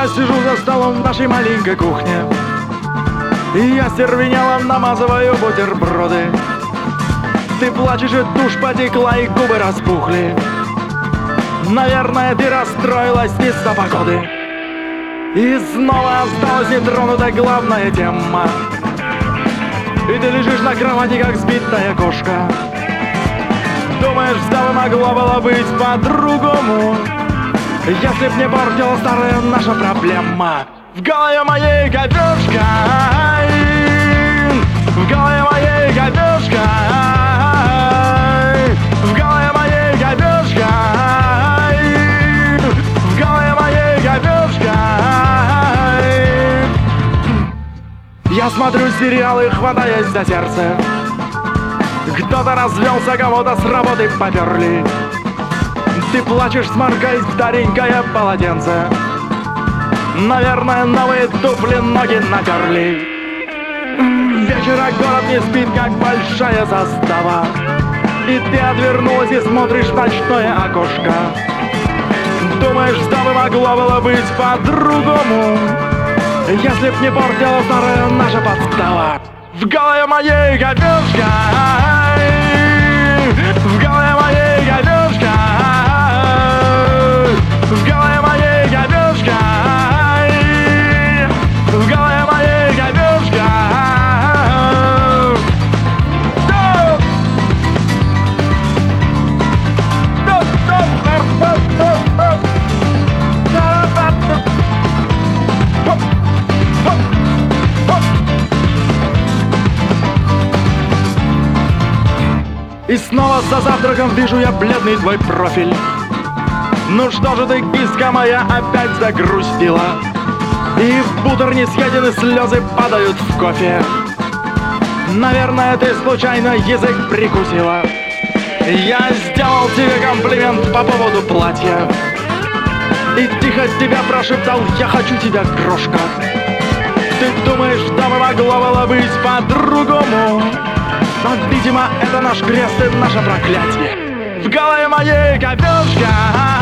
Я сижу за столом в нашей маленькой кухне, и я стервенело намазываю бутерброды. Ты плачешь, и тушь потекла, и губы распухли. Наверное, ты расстроилась из-за погоды. И снова осталась нетронута главная тема. И ты лежишь на кровати, как сбитая кошка. Думаешь, да бы могло было быть по-другому, если б не портила старая наша проблема. В голове моей говёшка, в голове моей говёшка, в голове моей говёшка, в голове моей говёшка. Я смотрю сериалы, хватаясь за сердце. Кто-то развелся, кого-то с работы поперли. Ты плачешь, сморкаясь в старенькое полотенце. Наверное, новые туфли ноги натерли. Вечера город не спит, как большая застава. И ты отвернулась и смотришь в ночное окошко. Думаешь, да бы могло было быть по-другому, если б не портила старая наша подстава. В голове моей говёшка, в голове моей говёшка, в голове моей говёшка, в голове моей говёшка. И снова за завтраком вижу я бледный твой профиль. Ну что же ты, киска моя, опять загрустила? И в бутер не съедены слезы падают в кофе. Наверное, ты случайно язык прикусила. Я сделал тебе комплимент по поводу платья и тихо тебя прошептал: я хочу тебя, крошка. Ты думаешь, да бы могло было быть по-другому, но, видимо, это наш крест и наше проклятие. В голове моей говёшка.